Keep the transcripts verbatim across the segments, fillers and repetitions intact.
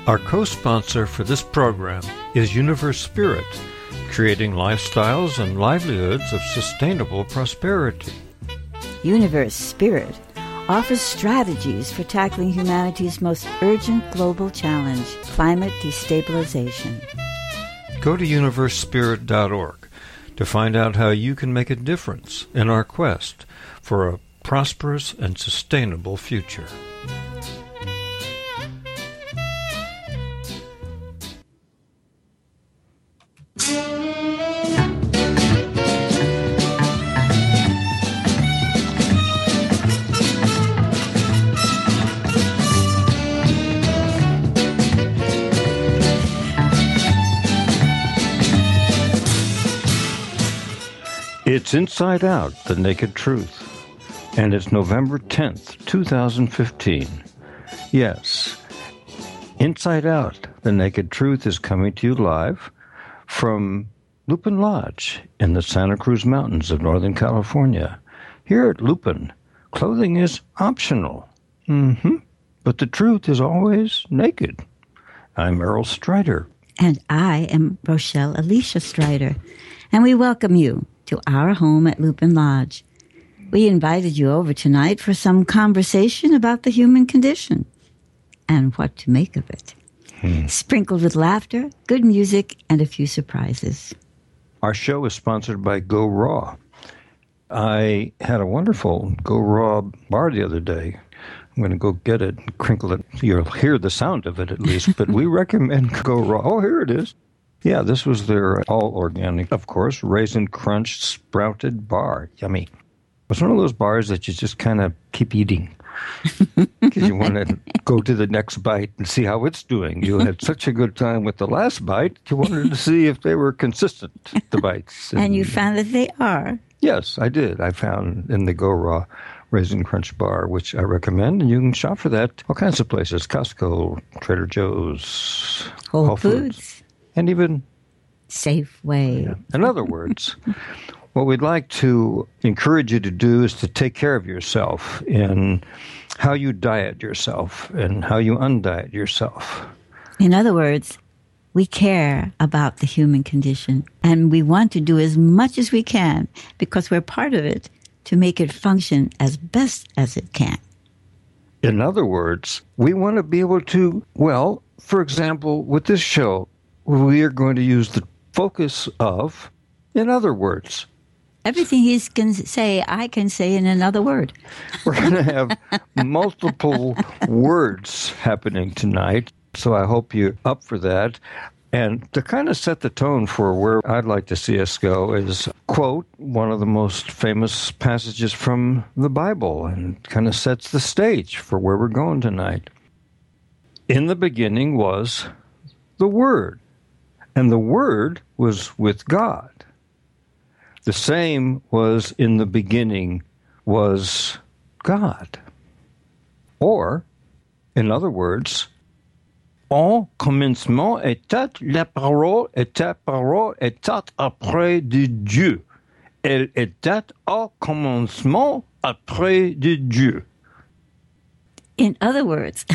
Our co-sponsor for this program is Universe Spirit, creating lifestyles and livelihoods of sustainable prosperity. Universe Spirit offers strategies for tackling humanity's most urgent global challenge, climate destabilization. Go to universe spirit dot org to find out how you can make a difference in our quest for a prosperous and sustainable future. It's Inside Out, The Naked Truth, and it's November tenth, twenty fifteen. Yes, Inside Out, The Naked Truth is coming to you live from Lupin Lodge in the Santa Cruz Mountains of Northern California. Here at Lupin, clothing is optional, mm-hmm. but the truth is always naked. I'm Errol Strider. And I am Rochelle Alicia Strider, and we welcome you to our home at Lupin Lodge. We invited you over tonight for some conversation about the human condition and what to make of it. Hmm. Sprinkled with laughter, good music, and a few surprises. Our show is sponsored by Go Raw. I had a wonderful Go Raw bar the other day. I'm going to go get it and crinkle it. You'll hear the sound of it at least, but we recommend Go Raw. Oh, here it is. Yeah, this was their all-organic, of course, raisin crunch sprouted bar. Yummy. It's one of those bars that you just kind of keep eating because you want to go to the next bite and see how it's doing. You had such a good time with the last bite, you wanted to see if they were consistent, the bites. And, and you found that they are. Yes, I did. I found in the Go Raw Raisin Crunch Bar, which I recommend, and you can shop for that all kinds of places, Costco, Trader Joe's, Whole, Whole Foods. Foods. And even Safeway. Yeah. In other words, what we'd like to encourage you to do is to take care of yourself in how you diet yourself and how you undiet yourself. In other words, we care about the human condition, and we want to do as much as we can because we're part of it to make it function as best as it can. In other words, we want to be able to, well, for example, with this show, we are going to use the focus of, in other words. Everything he can say, I can say in another word. We're going to have multiple words happening tonight, so I hope you're up for that. And to kind of set the tone for where I'd like to see us go is, quote, one of the most famous passages from the Bible, and kind of sets the stage for where we're going tonight. In the beginning was the Word. And the Word was with God. The same was in the beginning was God. Or, in other words, au commencement était la parole, et la parole était auprès de Dieu. Elle était au commencement auprès de Dieu. In other words,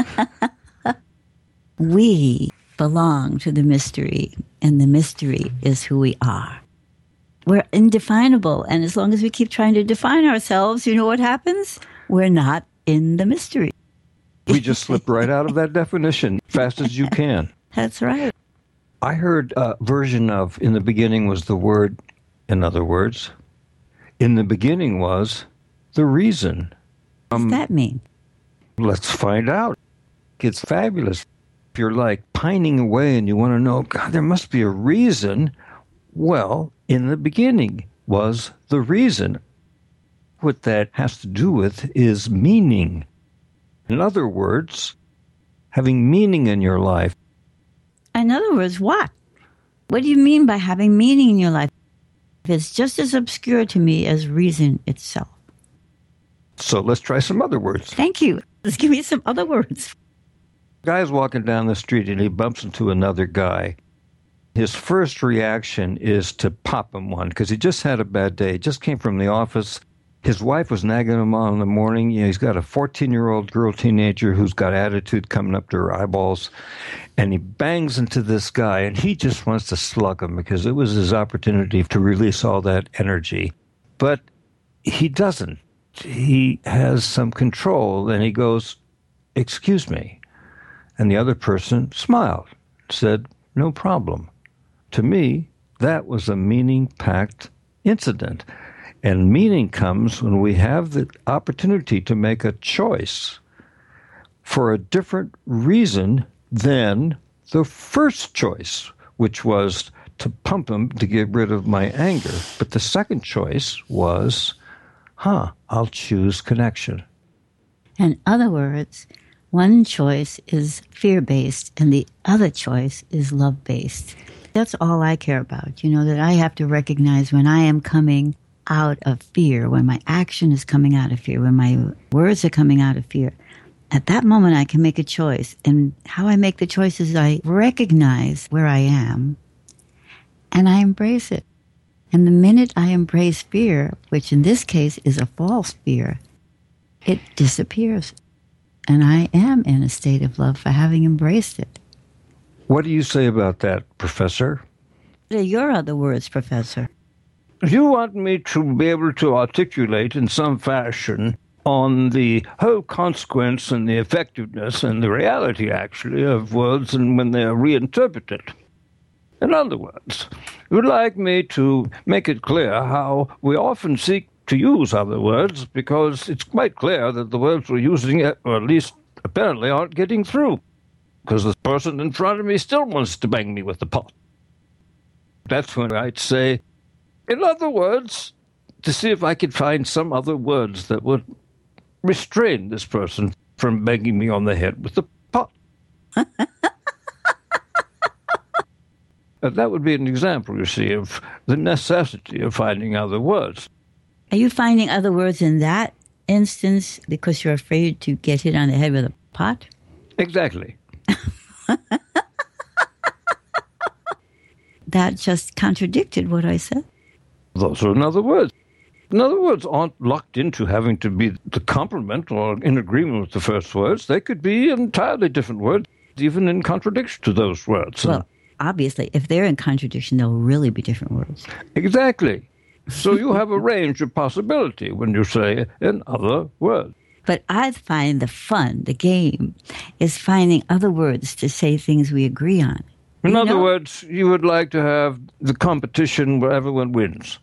we belong to the mystery, and the mystery is who we are. We're indefinable, and as long as we keep trying to define ourselves, you know what happens? We're not in the mystery. We just slipped right out of that definition, fast as you can. That's right. I heard a version of, in the beginning was the Word, in other words. In the beginning was the reason. What does um, that mean? Let's find out. It's fabulous. If you're like pining away and you want to know, God, there must be a reason. Well, in the beginning was the reason. What that has to do with is meaning. In other words, having meaning in your life. In other words, what? What do you mean by having meaning in your life? It's just as obscure to me as reason itself. So let's try some other words. Thank you. Let's give me some other words. Guy's walking down the street and he bumps into another guy. His first reaction is to pop him one because he just had a bad day. He just came from the office. His wife was nagging him on in the morning. You know, he's got a fourteen-year-old girl teenager who's got attitude coming up to her eyeballs. And he bangs into this guy, and he just wants to slug him because it was his opportunity to release all that energy. But he doesn't. He has some control, and he goes, "Excuse me." And the other person smiled, said, "No problem." To me, that was a meaning-packed incident. And meaning comes when we have the opportunity to make a choice for a different reason than the first choice, which was to pump him to get rid of my anger. But the second choice was, huh, I'll choose connection. In other words, one choice is fear-based and the other choice is love-based. That's all I care about, you know, that I have to recognize when I am coming out of fear, when my action is coming out of fear, when my words are coming out of fear. At that moment, I can make a choice. And how I make the choice is I recognize where I am and I embrace it. And the minute I embrace fear, which in this case is a false fear, it disappears. And I am in a state of love for having embraced it. What do you say about that, Professor? What are your other words, Professor? You want me to be able to articulate in some fashion on the whole consequence and the effectiveness and the reality, actually, of words and when they're reinterpreted. In other words, you would like me to make it clear how we often seek to use other words because it's quite clear that the words we're using, or at least apparently, aren't getting through because the person in front of me still wants to bang me with the pot. That's when I'd say, in other words, to see if I could find some other words that would restrain this person from banging me on the head with the pot. uh, that would be an example, you see, of the necessity of finding other words. Are you finding other words in that instance because you're afraid to get hit on the head with a pot? Exactly. That just contradicted what I said. Those are in other words. In other words, aren't locked into having to be the complement or in agreement with the first words. They could be entirely different words, even in contradiction to those words. Well, obviously, if they're in contradiction, they'll really be different words. Exactly. So you have a range of possibility when you say in other words. But I find the fun, the game, is finding other words to say things we agree on. In you other know? words, you would like to have the competition where everyone wins.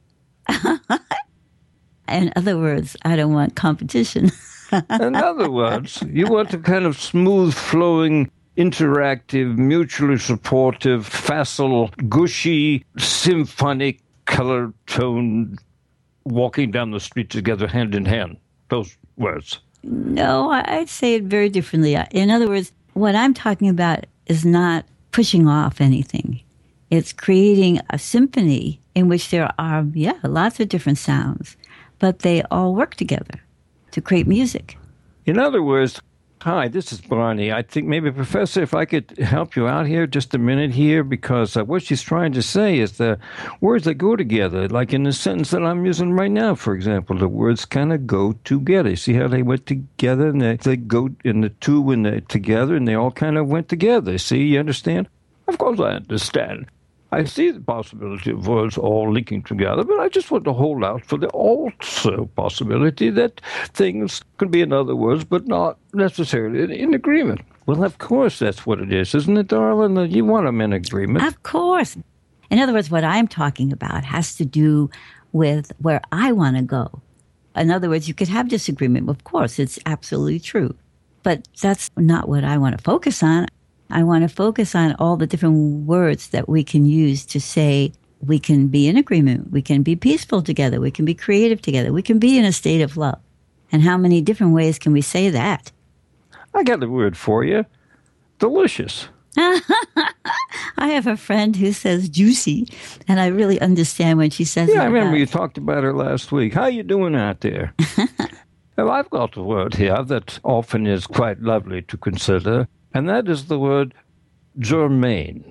In other words, I don't want competition. In other words, you want a kind of smooth-flowing, interactive, mutually supportive, facile, gushy, symphonic, color tone, walking down the street together hand in hand. Those words. No, I'd say it very differently. In other words, what I'm talking about is not pushing off anything. It's creating a symphony in which there are, yeah, lots of different sounds, but they all work together to create music. In other words, hi, this is Barney. I think maybe, Professor, if I could help you out here just a minute here, because uh, what she's trying to say is the words that go together, like in the sentence that I'm using right now, for example, the words kind of go together. See how they went together, and they, they go in the two when they're together, and they all kind of went together. See, you understand? Of course I understand. I see the possibility of words all linking together, but I just want to hold out for the also possibility that things could be in other words, but not necessarily in, in agreement. Well, of course that's what it is, isn't it, darling? You want them in agreement. Of course. In other words, what I'm talking about has to do with where I want to go. In other words, you could have disagreement. Of course, it's absolutely true. But that's not what I want to focus on. I want to focus on all the different words that we can use to say we can be in agreement, we can be peaceful together, we can be creative together, we can be in a state of love. And how many different ways can we say that? I got the word for you. Delicious. I have a friend who says juicy, and I really understand when she says yeah, it. Yeah, I remember about. You talked about her last week. How you doing out there? Well, I've got a word here that often is quite lovely to consider. And that is the word germane.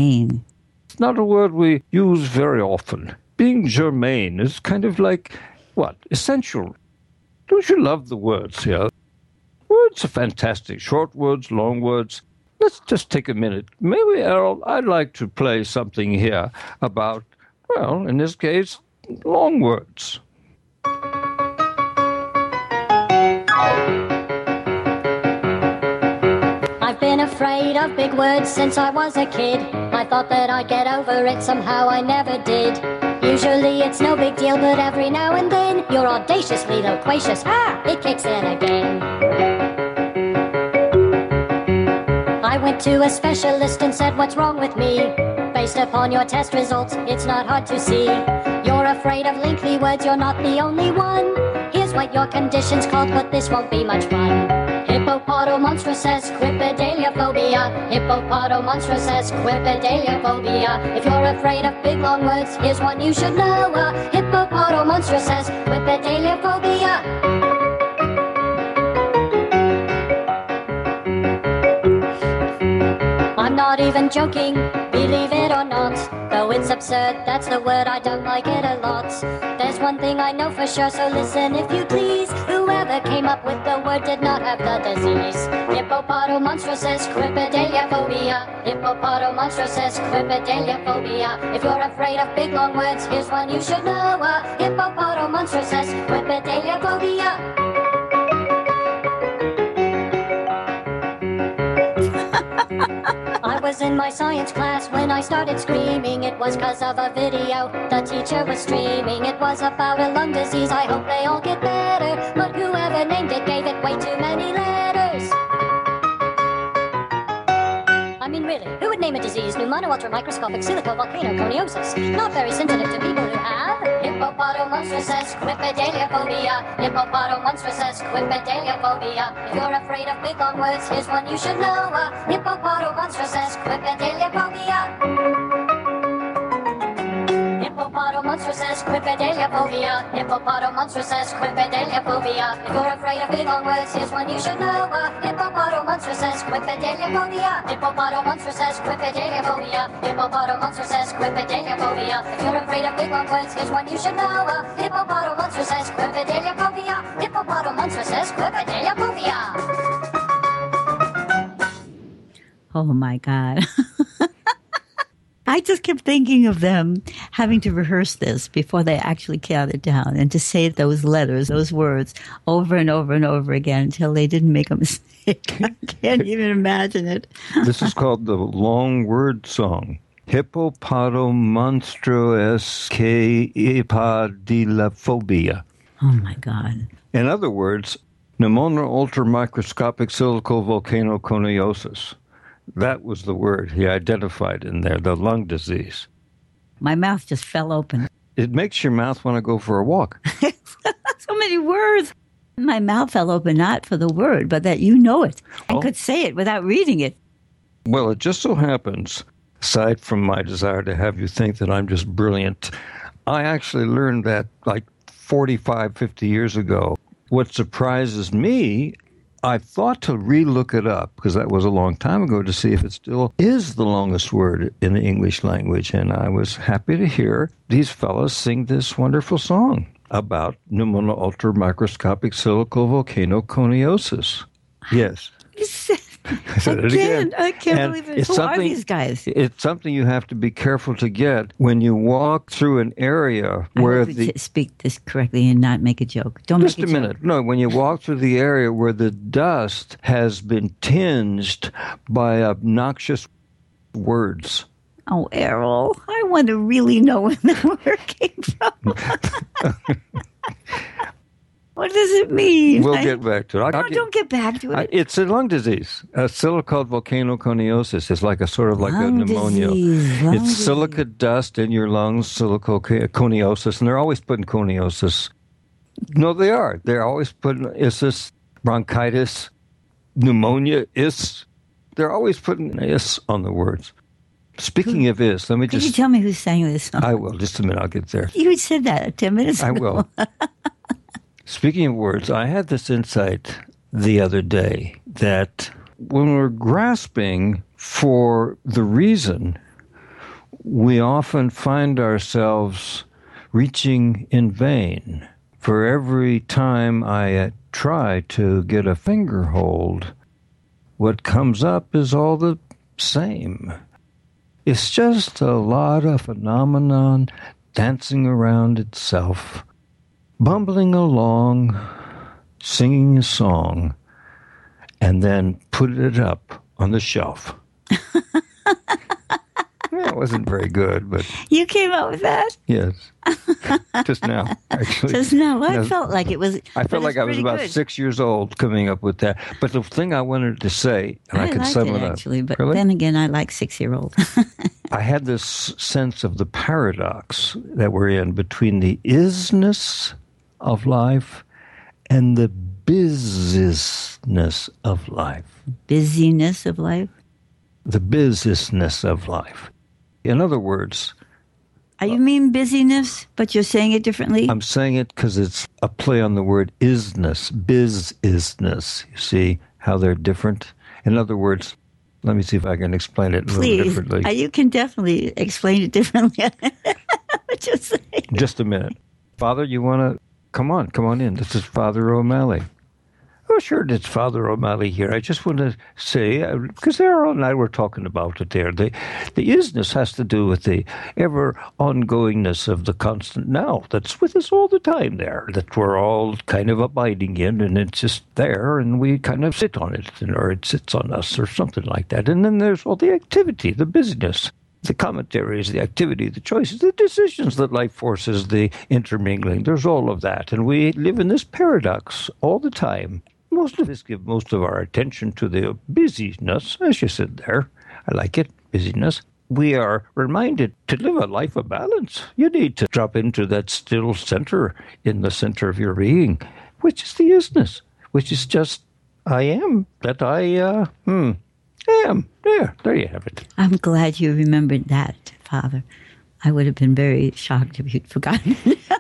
Germane. It's not a word we use very often. Being germane is kind of like what? Essential. Don't you love the words here? Words are fantastic. Short words, long words. Let's just take a minute. Maybe, Errol, I'd like to play something here about, well, in this case, long words. I've been afraid of big words since I was a kid. I thought that I'd get over it, somehow I never did. Usually it's no big deal, but every now and then you're audaciously loquacious. Ah, it kicks in again. I went to a specialist and said, what's wrong with me? Based upon your test results, it's not hard to see. You're afraid of lengthy words, you're not the only one. Here's what your condition's called, but this won't be much fun. Hippopotomonstrous quipedaliophobia. Hippopotomonstrous quipedaliophobia. If you're afraid of big long words, here's one you should know. Uh, Hippopotomonstrous quipedaliophobia. I'm not even joking, believe it or not. Though it's absurd, that's the word, I don't like it a lot. There's one thing I know for sure, so listen if you please. Whoever came up with the word did not have the disease. Hippopotomonstrous quipedaliophobia. Hippopotomonstrous quipedaliophobia. If you're afraid of big long words, here's one you should know. Uh, Hippopotomonstrous quipedaliophobia. I was in my science class when I started screaming. It was cause of a video the teacher was streaming. It was about a lung disease, I hope they all get better. But whoever named it gave it way too many letters. I mean really, who would name a disease pneumono-ultramicroscopic silicovolcanoconiosis? Not very sensitive to people who have Hippopotomonstrous quipedaliophobia. Hippopotomonstrous quipedaliophobia. If you're afraid of big long words, here's one you should know. Uh, Hippopotomonstrous quipedaliophobia. Hippopotomonstrous quipedaliophobia. Hippopotomonstrous quipedaliophobia. If you're afraid of big long words, here's one you should know. Uh, Hippopotomonstrous quipedaliophobia. Hippopotomonstrous quipedaliophobia. Hippopotomonstrous quipedaliophobia. If you're afraid of big long words, here's one you should know. Uh, Hippopotomonstrous quipedaliophobia. Hippopotomonstrous quipedaliophobia. Oh my God. I just kept thinking of them having to rehearse this before they actually counted down and to say those letters, those words over and over and over again until they didn't make a mistake. I can't even imagine it. This is called the long word song. Hippopotomonstrous quipedaliophobia. Oh my God. In other words, pneumono-ultramicroscopic silicovolcanoconiosis. That was the word he identified in there, the lung disease. My mouth just fell open. It makes your mouth want to go for a walk. So many words. My mouth fell open not for the word, but that you know it. I oh. could say it without reading it. Well, it just so happens, aside from my desire to have you think that I'm just brilliant, I actually learned that like forty-five, fifty years ago. What surprises me, I thought to re-look it up, because that was a long time ago, to see if it still is the longest word in the English language. And I was happy to hear these fellows sing this wonderful song about pneumono-ultramicroscopic silicovolcanoconiosis. Yes. I said it again. I can't and believe it. Who are these guys? It's something you have to be careful to get when you walk through an area where I the... speak this correctly and not make a joke. Don't Just make a, a minute. Joke. No, when you walk through the area where the dust has been tinged by obnoxious words. Oh, Errol, I want to really know where the word came from. What does it mean? We'll I, get back to it. No, don't get back to it. I, it's a lung disease. A silicovolcanoconiosis is like a sort of like lung a pneumonia. Disease, lung it's disease. silica dust in your lungs, silicoconiosis, and they're always putting coniosis. No, they are. They're always putting is bronchitis, pneumonia, is. They're always putting is on the words. Speaking Who, of is, let me could just... you tell me who sang this song? I will. Just a minute. I'll get there. You said that ten minutes ago. I will. Speaking of words, I had this insight the other day that when we're grasping for the reason, we often find ourselves reaching in vain for every time I uh, try to get a finger hold, what comes up is all the same. It's just a lot of phenomenon dancing around itself, bumbling along, singing a song, and then put it up on the shelf. Yeah, it wasn't very good, but... You came up with that? Yes. Just now, actually. Just now. Well, I No, felt like it was... I felt like I was about good. six years old coming up with that. But the thing I wanted to say, and I, I could liked sum it, it up. actually, but Really? then again, I like six-year-old. I had this sense of the paradox that we're in between the isness of life and the business of life. Busyness of life? The business of life. In other words, Uh, you mean busyness, but you're saying it differently? I'm saying it because it's a play on the word isness, biz-isness. You see how they're different? In other words, let me see if I can explain it a Please. little differently. Uh, you can definitely explain it differently. What you're saying. Just a minute. Father, you want to... Come on, come on in. This is Father O'Malley. Oh, sure, it's Father O'Malley here. I just want to say, because Errol and I were talking about it there, the, the isness has to do with the ever-ongoingness of the constant now that's with us all the time there, that we're all kind of abiding in, and it's just there, and we kind of sit on it, or it sits on us, or something like that. And then there's all the activity, the busyness, the commentaries, the activity, the choices, the decisions that life forces, the intermingling. There's all of that. And we live in this paradox all the time. Most of us give most of our attention to the busyness, as you said there. I like it, busyness. We are reminded to live a life of balance. You need to drop into that still center in the center of your being, which is the isness, which is just, I am, that I, uh, hmm, am. There, there you have it. I'm glad you remembered that, Father. I would have been very shocked if you'd forgotten.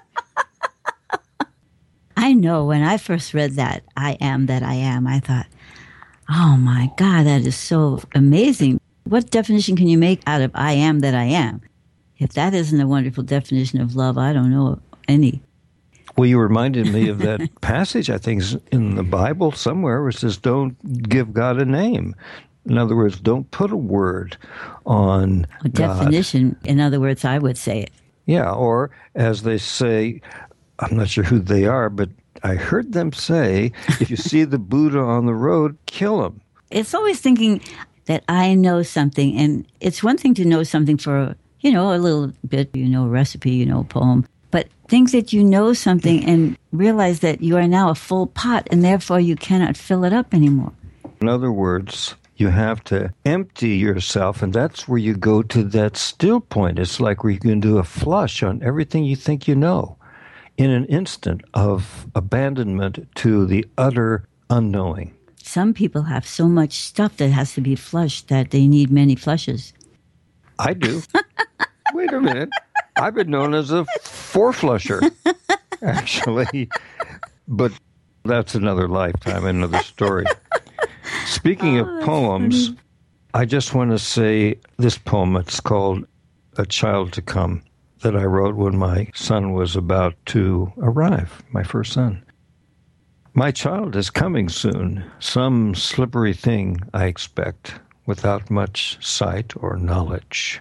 I know when I first read that, I am that I am, I thought, oh my God, that is so amazing. What definition can you make out of I am that I am? If that isn't a wonderful definition of love, I don't know any. Well, you reminded me of that passage, I think, in the Bible somewhere, where it says, don't give God a name. In other words, don't put a word on A God. definition, in other words, I would say it. Yeah, or as they say, I'm not sure who they are, but I heard them say, if you see the Buddha on the road, kill him. It's always thinking that I know something, and it's one thing to know something for, you know, a little bit, you know, a recipe, you know, a poem, but think that you know something and realize that you are now a full pot, and therefore you cannot fill it up anymore. In other words, you have to empty yourself, and that's where you go to that still point. It's like where you can do a flush on everything you think you know in an instant of abandonment to the utter unknowing. Some people have so much stuff that has to be flushed that they need many flushes. I do. Wait a minute. I've been known as a four-flusher, actually. But that's another lifetime, another story. Speaking Oh, of poems, funny. I just want to say this poem. It's called A Child to Come, that I wrote when my son was about to arrive, my first son. My child is coming soon, some slippery thing, I expect, without much sight or knowledge.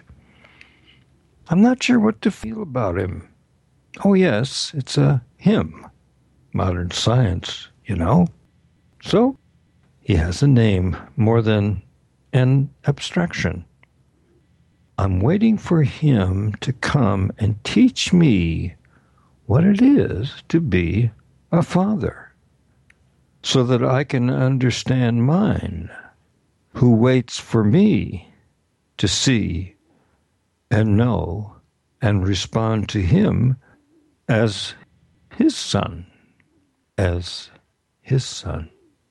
I'm not sure what to feel about him. Oh, yes, it's a him. Modern science, you know. So, he has a name more than an abstraction. I'm waiting for him to come and teach me what it is to be a father, so that I can understand mine, who waits for me to see and know and respond to him as his son, as his son.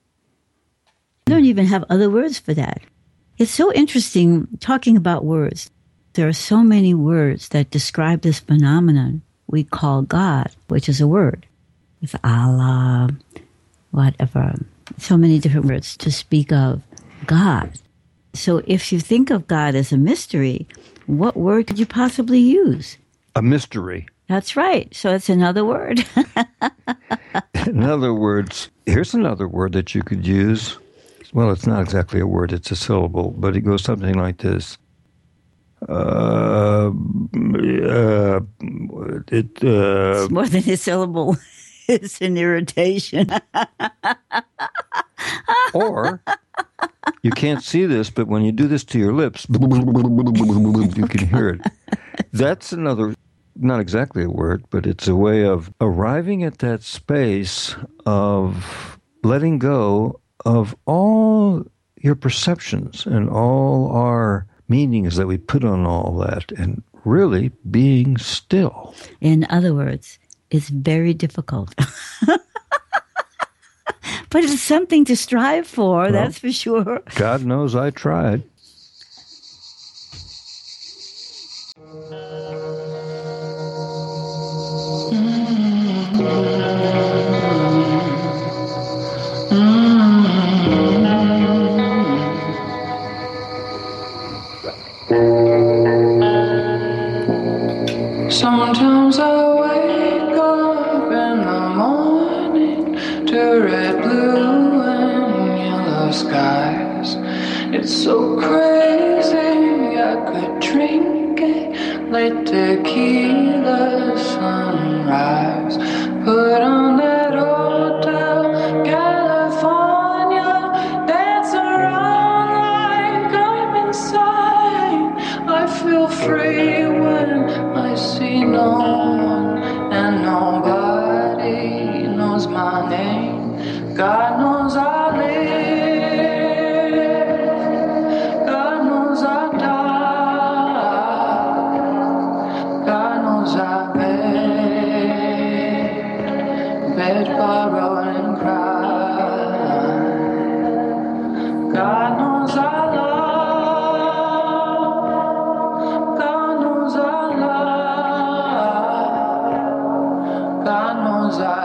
I don't even have other words for that. It's so interesting talking about words. There are so many words that describe this phenomenon we call God, which is a word. It's Allah, whatever. So many different words to speak of God. So if you think of God as a mystery, what word could you possibly use? A mystery. That's right. So it's another word. In other words, here's another word that you could use. Well, it's not exactly a word, it's a syllable, but it goes something like this. Uh, uh, it, uh, It's more than a syllable. It's an irritation. Or, you can't see this, but when you do this to your lips, you can hear it. That's another, not exactly a word, but it's a way of arriving at that space of letting go of all your perceptions and all our meanings that we put on all that and really being still. In other words, it's very difficult. But it's something to strive for, well, that's for sure. God knows I tried. Sometimes I wake up in the morning to red, blue, and yellow skies. It's so crazy, I could drink it, late tequila sunrise. Put on that Hotel California, dance around like I'm inside. I feel free when I see no one and nobody knows my name. God knows I live, God knows I die, God knows I beg, beg, borrow and cry. God knows I love, God knows I love, God knows I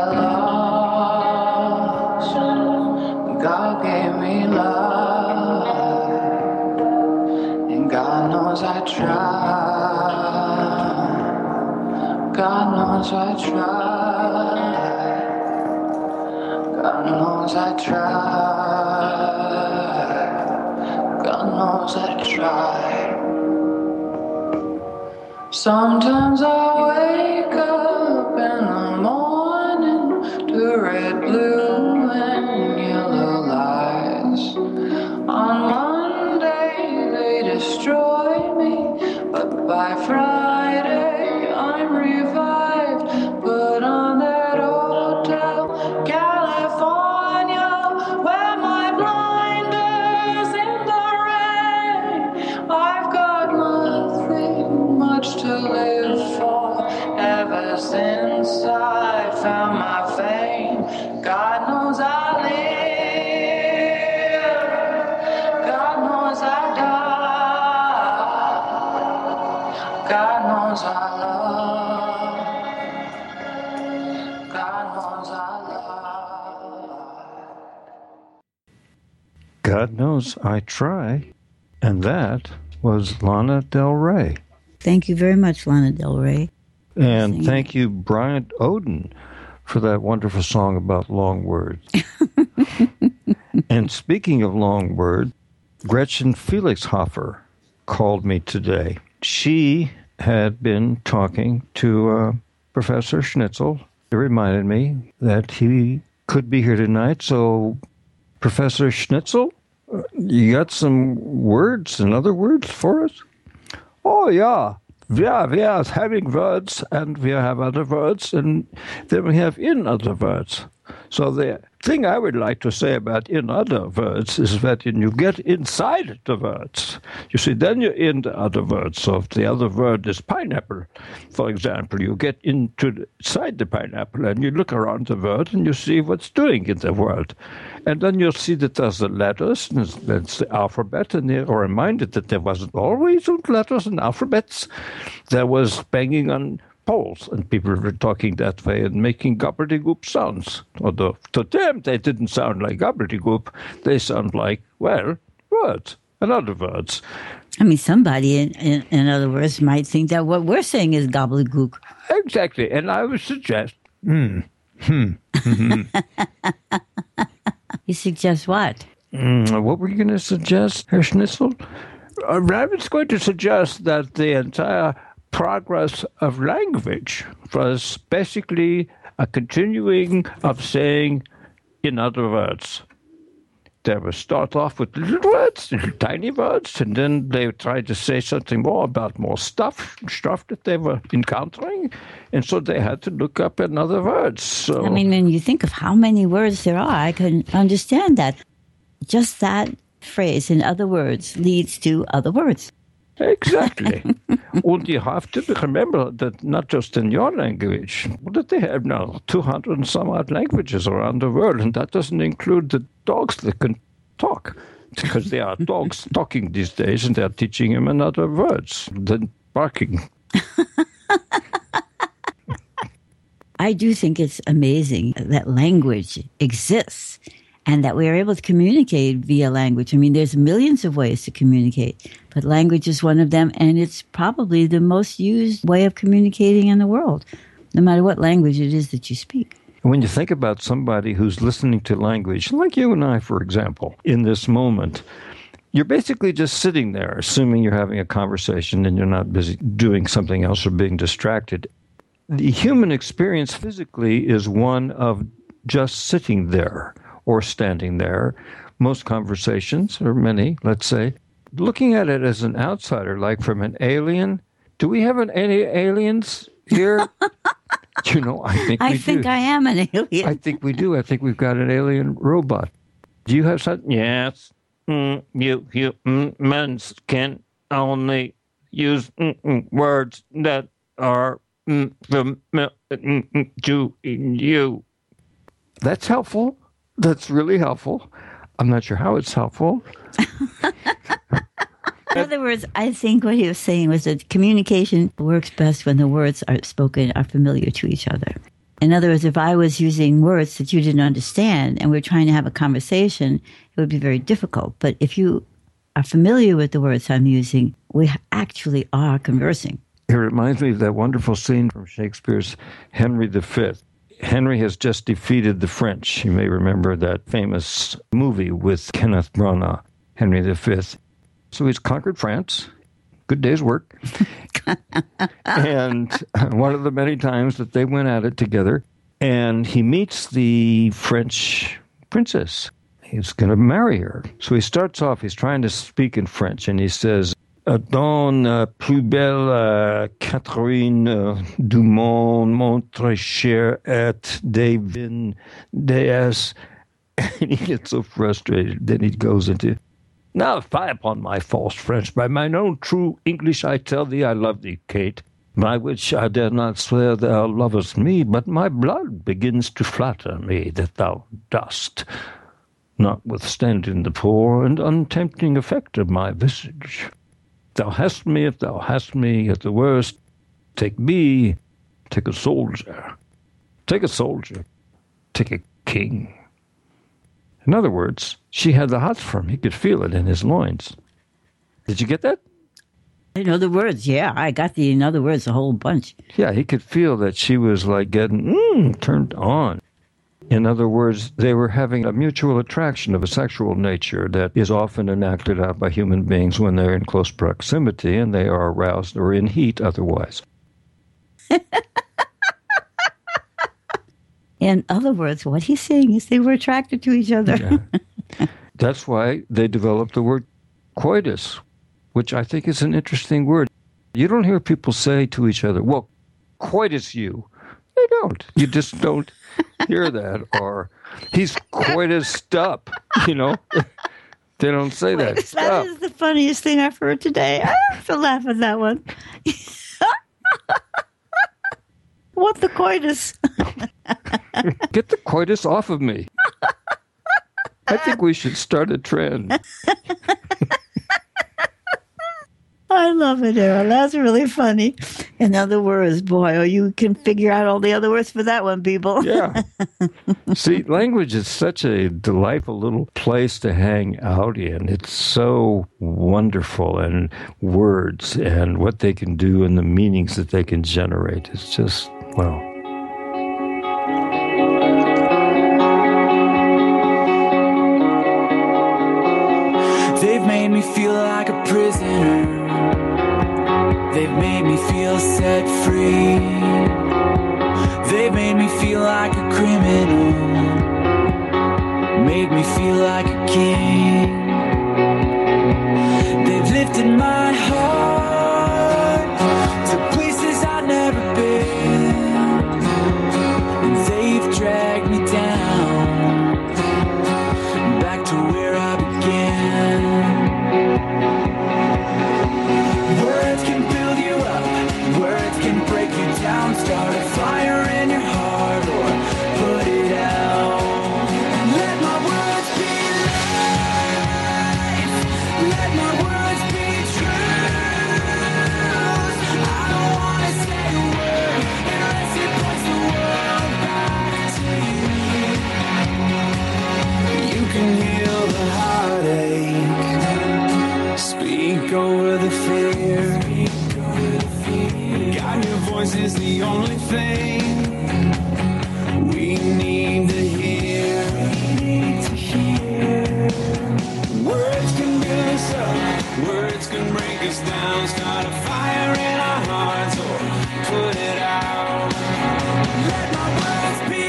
lost. God gave me love, and God knows I tried. God knows I tried. God knows I tried. God knows I tried. Sometimes I wake up in the morning to red, blue, and yellow lights. On Monday they destroy me, but by Friday I'm revived. Put on that Hotel California, wear my blinders in the rain. I've got nothing much to live for ever since I found my fame. God knows I live, God knows I die, God knows I love, God knows I love. God knows I try. And that was Lana Del Rey. Thank you very much, Lana Del Rey. And Singing. thank you, Bryant Oden, for that wonderful song about long words. And speaking of long words, Gretchen Felixhofer called me today. She had been talking to uh, Professor Schnitzel. It reminded me that he could be here tonight. So, Professor Schnitzel, uh, you got some words and other words for us? Oh, yeah. Yeah, we are having words, and we have other words, and then we have in other words. So the thing I would like to say about in other words is that when you get inside the words, you see, then you're in the other words. So if the other word is pineapple, for example, you get into the, inside the pineapple, and you look around the word, and you see what's doing in the world. And then you'll see that there's the letters, and that's the alphabet, and you're reminded that there wasn't always letters and alphabets. There was banging on poles, and people were talking that way and making gobbledygook sounds. Although to them, they didn't sound like gobbledygook. They sound like, well, words. In other words, I mean, somebody, in, in, in other words, might think that what we're saying is gobbledygook. Exactly. And I would suggest, hmm, hmm, hmm. You suggest what? Mm, what were you going to suggest, Herr Schnitzel? Uh, I was going to suggest that the entire progress of language was basically a continuing of saying, in other words. They would start off with little words, little tiny words, and then they would try to say something more about more stuff, stuff that they were encountering, and so they had to look up another words. So, I mean, when you think of how many words there are, I can understand that. Just that phrase, in other words, leads to other words. Exactly. And you have to remember that not just in your language, what do they have now? two hundred and some odd languages around the world, and that doesn't include the dogs that can talk, because there are dogs talking these days, and they're teaching them in other words than barking. I do think it's amazing that language exists and that we are able to communicate via language. I mean, there's millions of ways to communicate, but language is one of them, and it's probably the most used way of communicating in the world, no matter what language it is that you speak. When you think about somebody who's listening to language, like you and I, for example, in this moment, you're basically just sitting there, assuming you're having a conversation and you're not busy doing something else or being distracted. The human experience physically is one of just sitting there or standing there. Most conversations, or many, let's say, looking at it as an outsider, like from an alien. Do we have an, any aliens here? You know, I think I we think do. I am an alien. I think we do. I think we've got an alien robot. Do you have something? Yes. Mm, you humans can only use mm, mm, words that are mm, familiar mm, to you. That's helpful. That's really helpful. I'm not sure how it's helpful. In other words, I think what he was saying was that communication works best when the words are spoken are familiar to each other. In other words, if I was using words that you didn't understand and we're trying to have a conversation, it would be very difficult. But if you are familiar with the words I'm using, we actually are conversing. It reminds me of that wonderful scene from Shakespeare's Henry the Fifth. Henry has just defeated the French. You may remember that famous movie with Kenneth Branagh, Henry the Fifth. So he's conquered France. Good day's work. And one of the many times that they went at it together, and he meets the French princess. He's going to marry her. So he starts off, he's trying to speak in French, and he says, Dans la plus belle uh, Catherine uh, du monde, mon très cher et divine déesse. And he gets so frustrated. Then he goes into, Now fie upon my false French. By mine own true English I tell thee I love thee, Kate, by which I dare not swear thou lovest me, but my blood begins to flatter me that thou dost, notwithstanding the poor and untempting effect of my visage. Thou hast me, if thou hast me, at the worst, take me, take a soldier. Take a soldier, take a king. In other words, she had the hots for him. He could feel it in his loins. Did you get that? In other words, yeah, I got the in other words a whole bunch. Yeah, he could feel that she was like getting mm, turned on. In other words, they were having a mutual attraction of a sexual nature that is often enacted out by human beings when they're in close proximity and they are aroused or in heat otherwise. In other words, what he's saying is they were attracted to each other. Yeah. That's why they developed the word coitus, which I think is an interesting word. You don't hear people say to each other, well, coitus you. They don't. You just don't hear that. Or he's coitused up, you know. They don't say Wait, that. That is the funniest thing I've heard today. I have to laugh at that one. What the coitus? Get the coitus off of me. I think we should start a trend. I love it, Errol. That's really funny. In other words, boy, oh, you can figure out all the other words for that one, people. Yeah. See, language is such a delightful little place to hang out in. It's so wonderful, and words and what they can do and the meanings that they can generate. It's just, well. They've made me feel like a prisoner. They've made me feel set free. They've made me feel like a criminal. Made me feel like a king. They've lifted my heart to places I've never been. And they've dragged me down back to where I began. Words can build you up, words can break you down. Start a fire in your heart or put it out. Let my words be life. Let my words be truth. I don't wanna say a word unless it puts the world back to you. You can heal the heartache. Speak over the fear. God, your voice is the only thing we need to hear. Words can build us up, words can break us down. Start a fire in our hearts or put it out. Let my words be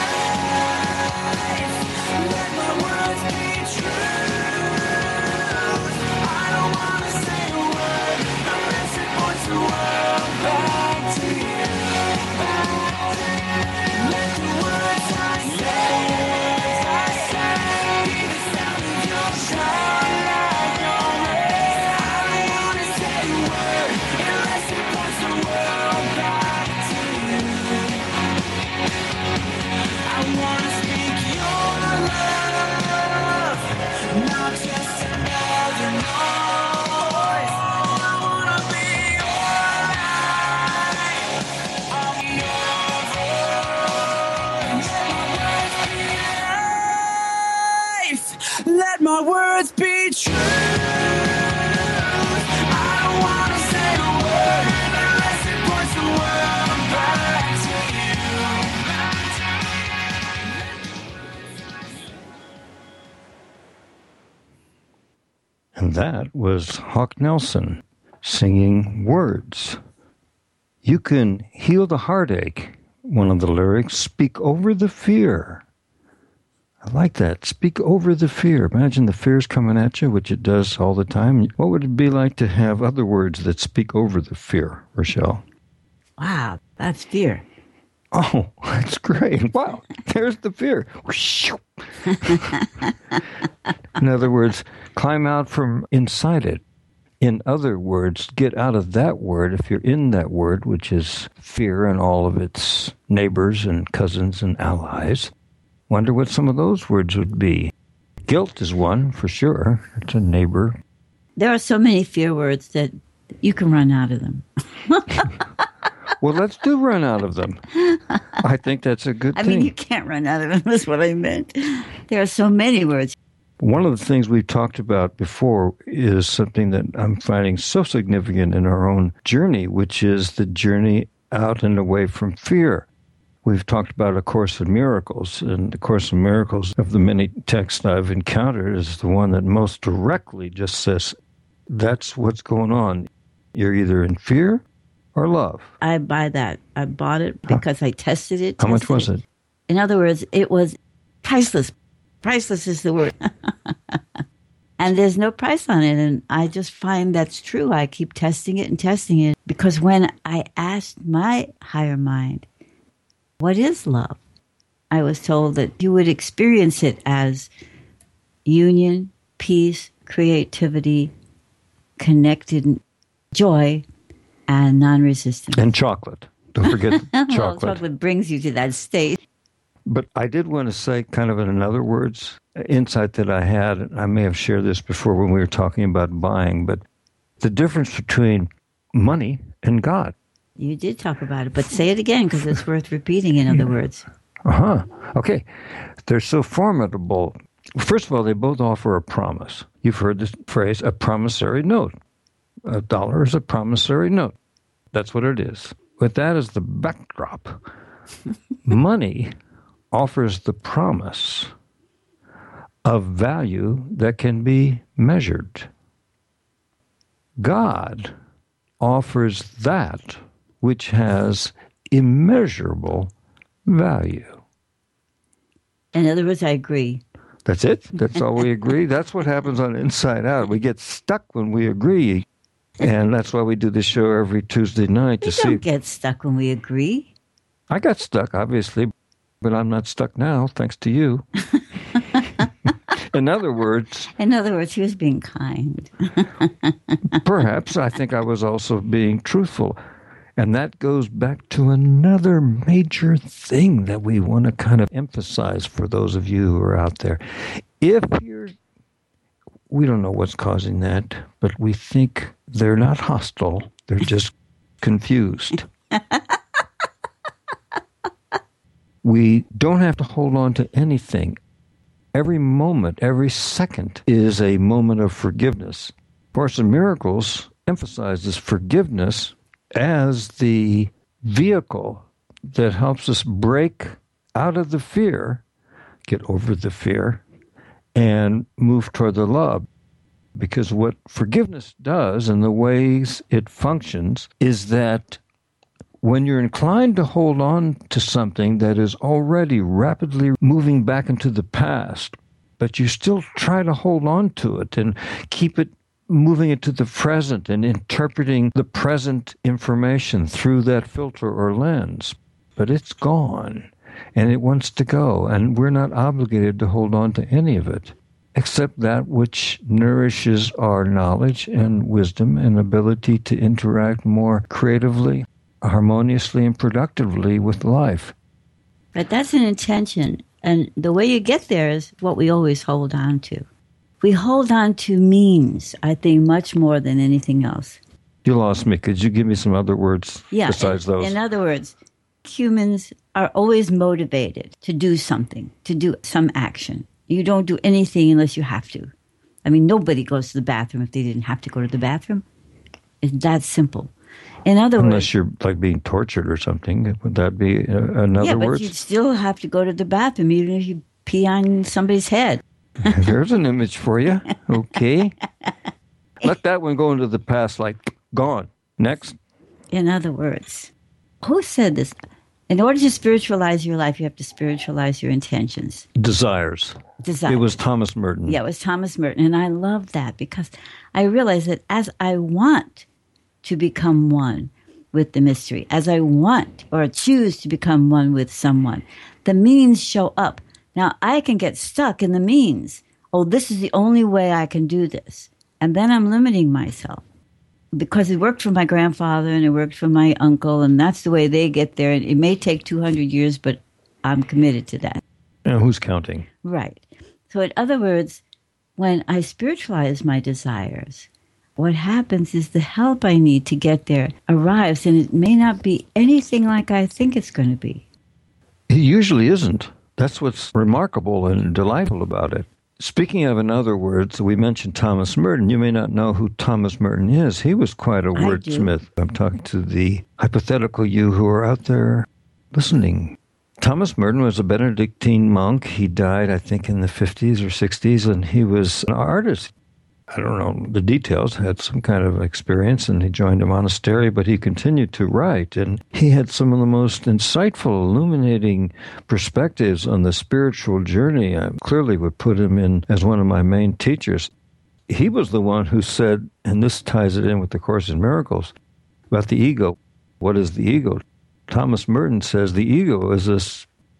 life. Let my words be truth. I don't wanna say a word unless it points the world back to you. Let the words I say, I say, be the sound of your shine like your rays. I don't wanna say a word unless it points the world back to you. I wanna speak your love, not just another noise. I wanna be your light, I'm your voice. Let my words be life. Let my words be true. I don't wanna say a word unless it points the world back to And that was Hawk Nelson singing Words. You can heal the heartache. One of the lyrics, speak over the fear. I like that. Speak over the fear. Imagine the fear's coming at you, which it does all the time. What would it be like to have other words that speak over the fear, Rochelle? Wow, that's fear. Oh, that's great. Wow, there's the fear. In other words, climb out from inside it. In other words, get out of that word if you're in that word, which is fear and all of its neighbors and cousins and allies. Wonder what some of those words would be. Guilt is one, for sure. It's a neighbor. There are so many fear words that you can run out of them. Well, let's do run out of them. I think that's a good I thing. mean, you can't run out of them, is what I meant. There are so many words. One of the things we've talked about before is something that I'm finding so significant in our own journey, which is the journey out and away from fear. We've talked about A Course in Miracles, and The Course in Miracles, of the many texts I've encountered, is the one that most directly just says, that's what's going on. You're either in fear or love. I buy that. I bought it because I tested it. How much tested was it? In other words, it was priceless. Priceless is the word. And there's no price on it. And I just find that's true. I keep testing it and testing it because when I asked my higher mind, what is love? I was told that you would experience it as union, peace, creativity, connected joy, and non-resistance. And chocolate. Don't forget chocolate. Well, chocolate brings you to that state. But I did want to say, kind of in other words, insight that I had, and I may have shared this before when we were talking about buying, but the difference between money and God. You did talk about it, but say it again because it's worth repeating, in other words. Uh-huh. Okay. They're so formidable. First of all, they both offer a promise. You've heard this phrase, a promissory note. A dollar is a promissory note. That's what it is. With that as the backdrop, money offers the promise of value that can be measured. God offers that which has immeasurable value. In other words, I agree. That's it? That's all we agree? That's what happens on Inside Out. We get stuck when we agree. And that's why we do this show every Tuesday night to We see. don't get stuck when we agree. I got stuck, obviously, but I'm not stuck now, thanks to you. In other words, In other words, he was being kind. perhaps I think I was also being truthful. And that goes back to another major thing that we want to kind of emphasize for those of you who are out there. If you're, we don't know what's causing that, but we think they're not hostile, they're just confused. We don't have to hold on to anything. Every moment, every second is a moment of forgiveness. Course in Miracles emphasizes forgiveness as the vehicle that helps us break out of the fear, get over the fear, and move toward the love. Because what forgiveness does and the ways it functions is that when you're inclined to hold on to something that is already rapidly moving back into the past, but you still try to hold on to it and keep it moving it to the present and interpreting the present information through that filter or lens. But it's gone, and it wants to go, and we're not obligated to hold on to any of it, except that which nourishes our knowledge and wisdom and ability to interact more creatively, harmoniously, and productively with life. But that's an intention. And the way you get there is what we always hold on to. We hold on to means, I think, much more than anything else. You lost me. Could you give me some other words Yeah. besides in, those? In other words, humans are always motivated to do something, to do some action. You don't do anything unless you have to. I mean, nobody goes to the bathroom if they didn't have to go to the bathroom. It's that simple. In other Unless words, you're like being tortured or something. Would that be uh, in yeah, other but words? you'd still have to go to the bathroom even if you pee on somebody's head. There's an image for you. Okay. Let that one go into the past like gone. Next. In other words, who said this? In order to spiritualize your life, you have to spiritualize your intentions. Desires. Desire. It was Thomas Merton. Yeah, it was Thomas Merton. And I love that because I realize that as I want to become one with the mystery, as I want or choose to become one with someone, the means show up. Now, I can get stuck in the means. Oh, this is the only way I can do this. And then I'm limiting myself. Because it worked for my grandfather and it worked for my uncle, and that's the way they get there. It may take two hundred years, but I'm committed to that. And who's counting? Right. So in other words, when I spiritualize my desires, what happens is the help I need to get there arrives, and it may not be anything like I think it's going to be. It usually isn't. That's what's remarkable and delightful about it. Speaking of, in other words, we mentioned Thomas Merton. You may not know who Thomas Merton is. He was quite a I wordsmith. I'm talking to the hypothetical you who are out there listening. Thomas Merton was a Benedictine monk. He died, I think, in the fifties or sixties, and he was an artist. I don't know the details, had some kind of experience, and he joined a monastery, but he continued to write. And he had some of the most insightful, illuminating perspectives on the spiritual journey. I clearly would put him in as one of my main teachers. He was the one who said, and this ties it in with the Course in Miracles, about the ego. What is the ego? Thomas Merton says the ego is a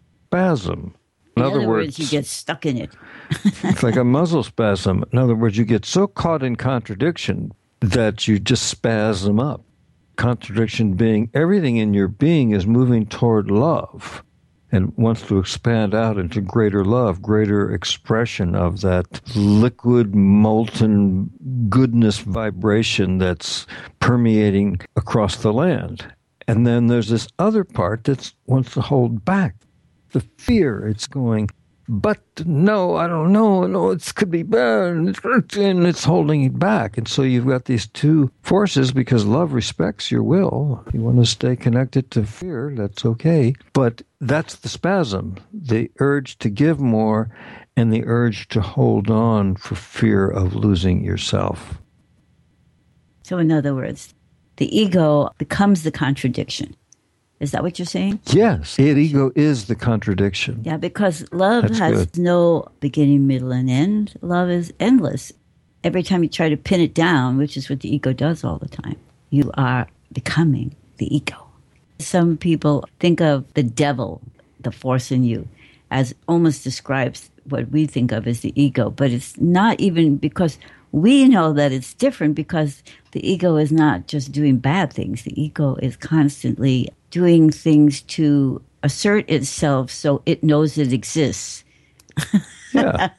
spasm. In, in other, words, words, you get stuck in it. It's like a muscle spasm. In other words, you get so caught in contradiction that you just spasm up. Contradiction being everything in your being is moving toward love and wants to expand out into greater love, greater expression of that liquid, molten goodness vibration that's permeating across the land. And then there's this other part that wants to hold back. The fear, it's going, but no, I don't know, no, it could be bad, and it's holding it back. And so you've got these two forces because love respects your will. If you want to stay connected to fear, that's okay. But that's the spasm, the urge to give more and the urge to hold on for fear of losing yourself. So in other words, the ego becomes the contradiction. Is that what you're saying? Yes, it ego is the contradiction. Yeah, because love That's has good. no beginning, middle, and end. Love is endless. Every time you try to pin it down, which is what the ego does all the time, you are becoming the ego. Some people think of the devil, the force in you, as almost describes what we think of as the ego, but it's not even because we know that it's different because the ego is not just doing bad things. The ego is constantly doing things to assert itself so it knows it exists. Yeah.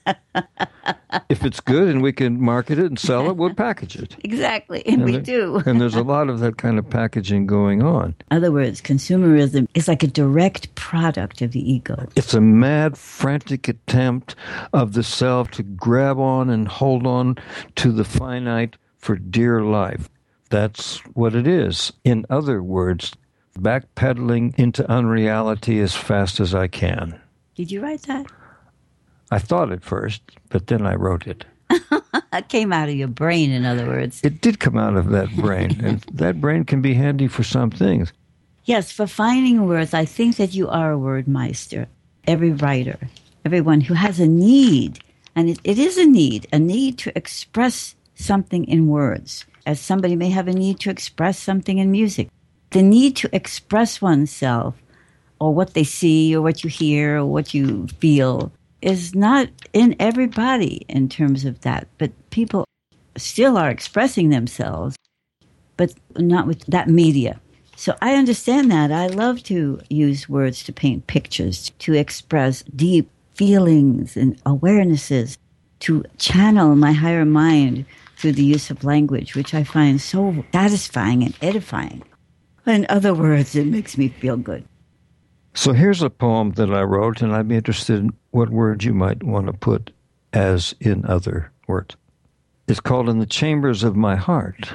If it's good and we can market it and sell it, we'll package it. Exactly, and, we there- do. And there's a lot of that kind of packaging going on. In other words, consumerism is like a direct product of the ego. It's a mad, frantic attempt of the self to grab on and hold on to the finite for dear life. That's what it is. In other words, backpedaling into unreality as fast as I can. Did you write that? I thought at first, but then I wrote it. That came out of your brain, in other words. It did come out of that brain, and that brain can be handy for some things. Yes, for finding words, I think that you are a word meister. Every writer, everyone who has a need, and it, it is a need, a need to express something in words, as somebody may have a need to express something in music. The need to express oneself, or what they see, or what you hear, or what you feel, is not in everybody in terms of that. But people still are expressing themselves, but not with that media. So I understand that. I love to use words to paint pictures, to express deep feelings and awarenesses, to channel my higher mind through the use of language, which I find so satisfying and edifying. In other words, it makes me feel good. So here's a poem that I wrote, and I'd be interested in what words you might want to put as in other words. It's called In the Chambers of My Heart.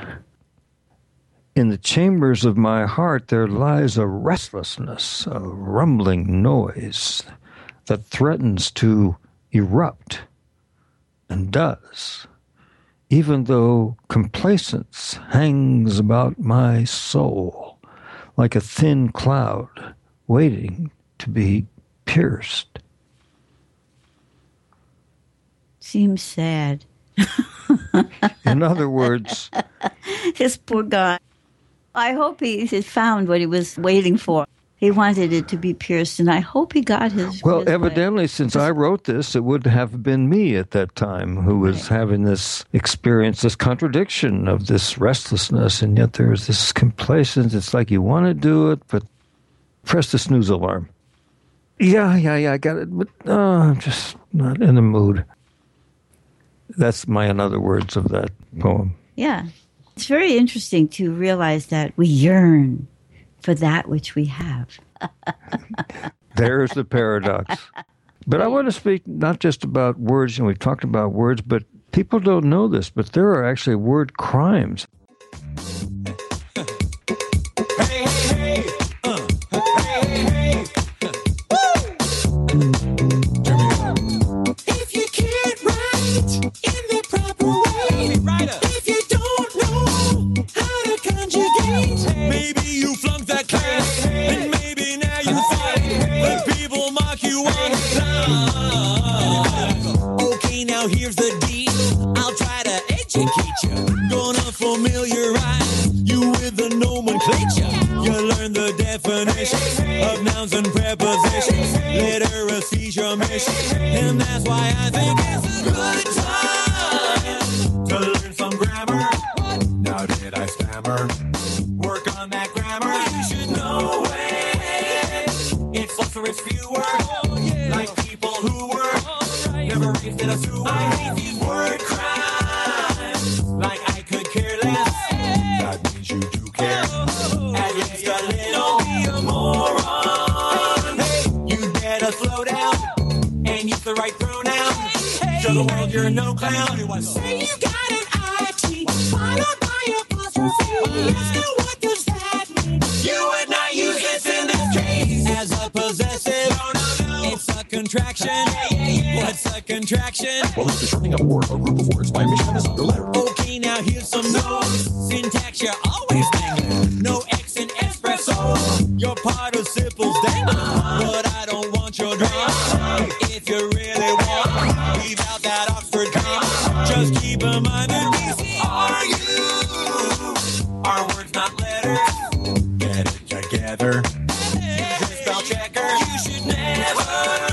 In the chambers of my heart there lies a restlessness, a rumbling noise that threatens to erupt, and does, even though complacence hangs about my soul like a thin cloud waiting to be pierced. Seems sad. In other words, This poor guy. I hope he has found what he was waiting for. He wanted it to be pierced, and I hope he got his. well, his way. evidently, since I wrote this, it would have been me at that time who was having this experience, this contradiction of this restlessness, and yet there was this complacence. It's like you want to do it, but press the snooze alarm. Yeah, yeah, yeah, I got it, but uh, I'm just not in the mood. That's my in other words of that poem. Yeah. It's very interesting to realize that we yearn for that which we have. There's the paradox. But I want to speak not just about words, and we've talked about words, but people don't know this, but there are actually word crimes. Hey, hey, hey. Uh, hey, hey, hey. Woo! If you can't write in the proper way, if you don't know how to conjugate, maybe you flunked that class, and maybe now you find that people mock you on the line. Okay, now here's the deal. I'll try to educate you. Gonna familiarize you with the nomenclature. You learn the definition of nouns and prepositions. Literacy's your mission, and that's why I think it's a good time to learn some grammar. Now did I stammer? Work on that grammar. You should know it. It's less or it's fewer. Like people who were never raised in a sewer. I hate these word crimes. Like I could care less. That means you do care. At least a little. you're no clown. It was say you got an I T, followed by apostrophe. Ask you what does that mean? You would not use this in this case as a possessive. No, no, no. It's a contraction. Yeah, yeah, yeah. What's a contraction? Well, it's the shortening of a word or group of words by omission of a single letter. Okay, now here's some notes. Syntax, you're always thinking. No X in espresso. Your participles dangle. But I don't want your drama. If you really want, leave out that Oxford comma. Just keep in mind that we see are you. Our words, not letters. Get it together. Use your spell checker. You should never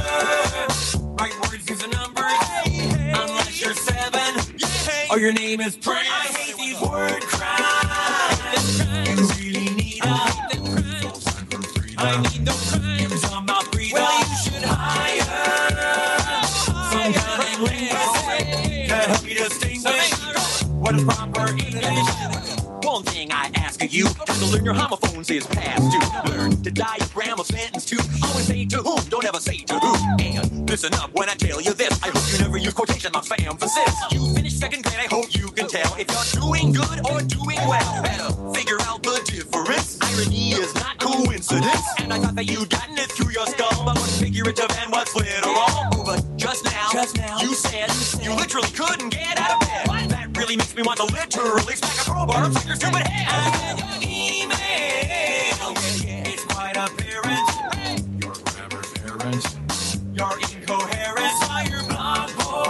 write words using numbers unless you're seven or your name is Prince. I hate these word crimes. You really need them. I need those crimes. I'm not breathing. Well, you should hire some kind of linguist to help you distinguish what is proper English. One thing I ask of you, time to learn your homophones is past due. Learn to diagram a sentence too. Always say to whom, don't ever say to who. And listen up when I tell you this. I hope you never use quotation marks for emphasis. You finished second grade, I hope you can tell if you're doing good or doing well. Better figure out the difference. Irony is not coincidence. And I thought that you'd gotten it through your skull, but what's figurative and what's literal? Oh, but just now, just now, you said you literally couldn't get out of bed. What? That really makes me want to literally smack a crowbar upside your stupid head. I got your email. Yeah, yeah, it's quite apparent. Your grammar's errant. Your incoherence. Why your blog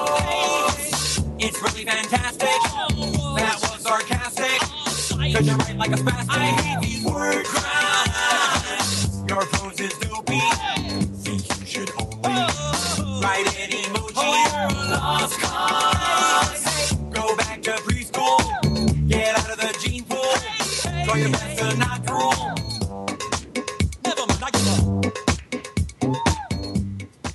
post? It's really fantastic. That was sarcastic. Cause you write like a spastic. I hate these word crimes. Your prose is dopey. Think you should only Write an emoji. Oh, you're a lost cause. Go back to preschool. Get out of the gene pool. Try your best to not drool. Never mind, I give up.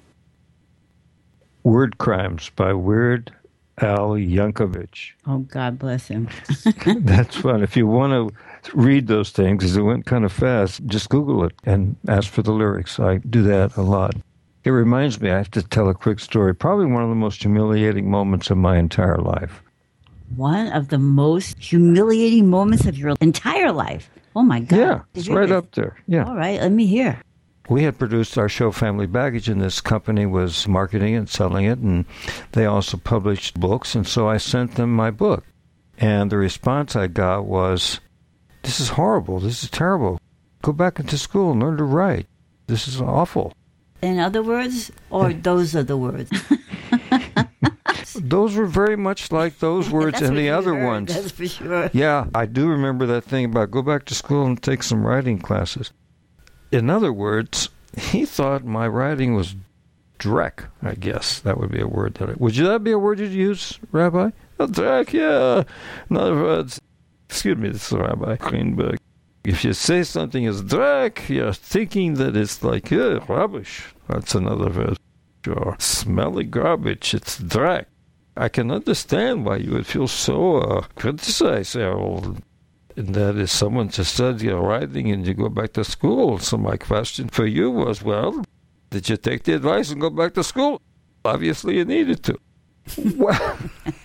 Word Crimes by Weird Al Yankovic. Oh, God bless him. That's fun. If you want to read those things, because it went kind of fast, just Google it and ask for the lyrics. I do that a lot. It reminds me, I have to tell a quick story, probably one of the most humiliating moments of my entire life. One of the most humiliating moments of your entire life. Oh, my God. Yeah, Did it's you right ever- up there. Yeah. All right, let me hear. We had produced our show Family Baggage, and this company was marketing it, selling it, and they also published books, and so I sent them my book. And the response I got was, this is horrible, this is terrible. Go back into school and learn to write. This is awful. In other words, or those are the words? Those were very much like those words That's and what the you other heard, ones. That's for sure. Yeah, I do remember that thing about go back to school and take some writing classes. In other words, he thought my writing was dreck, I guess. That would be a word. That I, would you, that be a word you'd use, Rabbi? Oh, dreck, yeah. In other words, excuse me, this is Rabbi Greenberg. If you say something is dreck, you're thinking that it's like, yeah, rubbish. That's another word. Or smelly garbage, it's dreck. I can understand why you would feel so uh, criticized, Harold. And that is someone to study your writing and you go back to school. So my question for you was, well, did you take the advice and go back to school? Obviously you needed to. Well,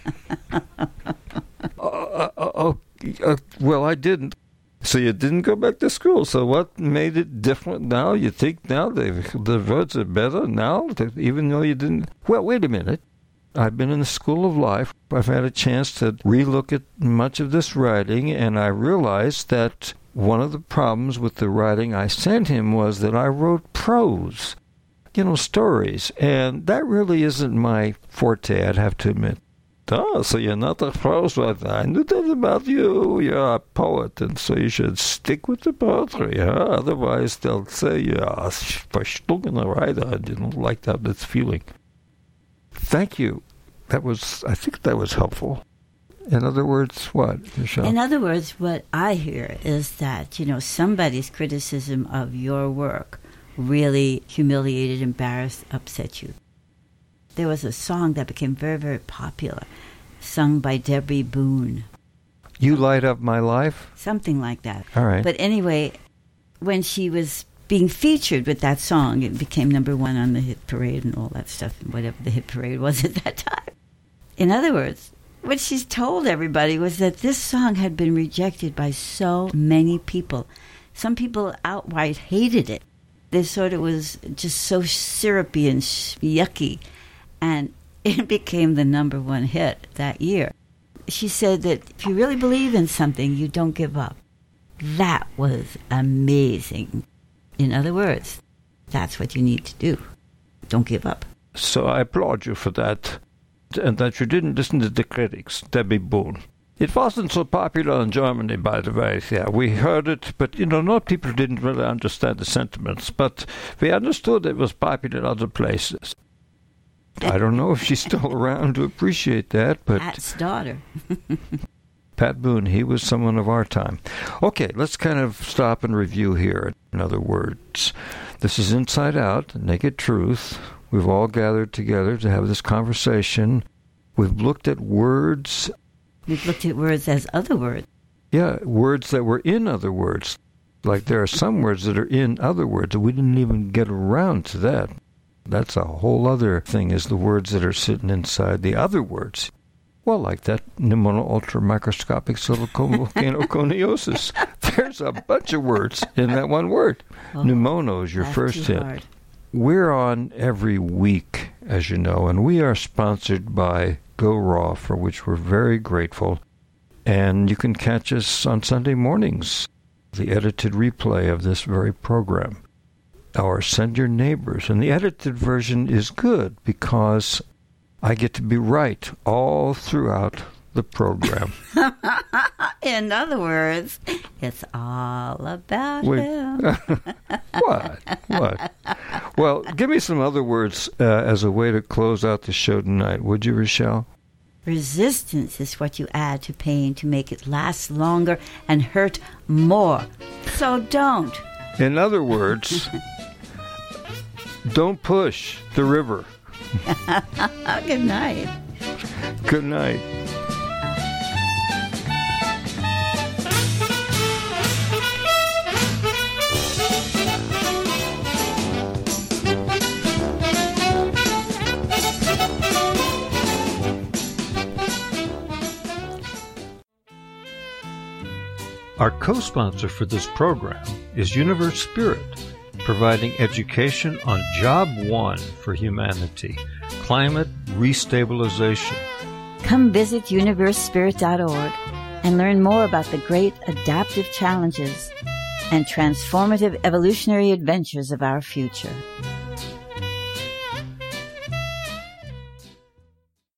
uh, uh, uh, uh, well, I didn't. So you didn't go back to school. So what made it different now? You think now the, the words are better now, even though you didn't? Well, wait a minute. I've been in the school of life. I've had a chance to relook at much of this writing, and I realized that one of the problems with the writing I sent him was that I wrote prose, you know, stories, and that really isn't my forte, I'd have to admit. Oh, so you're not a prose writer. I knew that about you. You're a poet, and so you should stick with the poetry, huh? Otherwise, they'll say you're a verstungene writer, and you don't like that that's feeling. Thank you. That was, I think that was helpful. In other words, what, Michelle? In other words, what I hear is that, you know, somebody's criticism of your work really humiliated, embarrassed, upset you. There was a song that became very, very popular, sung by Debbie Boone. You Light Up My Life? Something like that. All right. But anyway, when she was being featured with that song, it became number one on the hit parade and all that stuff, and whatever the hit parade was at that time. In other words, what she's told everybody was that this song had been rejected by so many people. Some people outright hated it. They thought it was just so syrupy and yucky. And it became the number one hit that year. She said that if you really believe in something, you don't give up. That was amazing. In other words, that's what you need to do. Don't give up. So I applaud you for that. And that you didn't listen to the critics, Debbie Boone. It wasn't so popular in Germany, by the way. Yeah, we heard it, but, you know, not people didn't really understand the sentiments. But we understood it was popular in other places. I don't know if she's still around to appreciate that, but... Pat's daughter. Pat Boone, he was someone of our time. Okay, let's kind of stop and review here. In other words, this is Inside Out, Naked Truth. We've all gathered together to have this conversation. We've looked at words. We've looked at words as other words. Yeah, words that were in other words. Like there are some words that are in other words, and we didn't even get around to that. That's a whole other thing, is the words that are sitting inside the other words. Well, like that pneumono ultramicroscopic silicovolcanoconiosis. There's a bunch of words in that one word. Oh, pneumono is your first hit. Hard. We're on every week, as you know, and we are sponsored by Go Raw, for which we're very grateful. And you can catch us on Sunday mornings, the edited replay of this very program. Or Send Your Neighbors. And the edited version is good because I get to be right all throughout the program. In other words, it's all about Wait. him. What? What? Well, give me some other words uh, as a way to close out the show tonight, would you, Rochelle? Resistance is what you add to pain to make it last longer and hurt more. So don't. In other words, don't push the river. Good night. Good night. Our co-sponsor for this program is Universe Spirit, providing education on Job One for humanity, climate restabilization. Come visit universe spirit dot org and learn more about the great adaptive challenges and transformative evolutionary adventures of our future.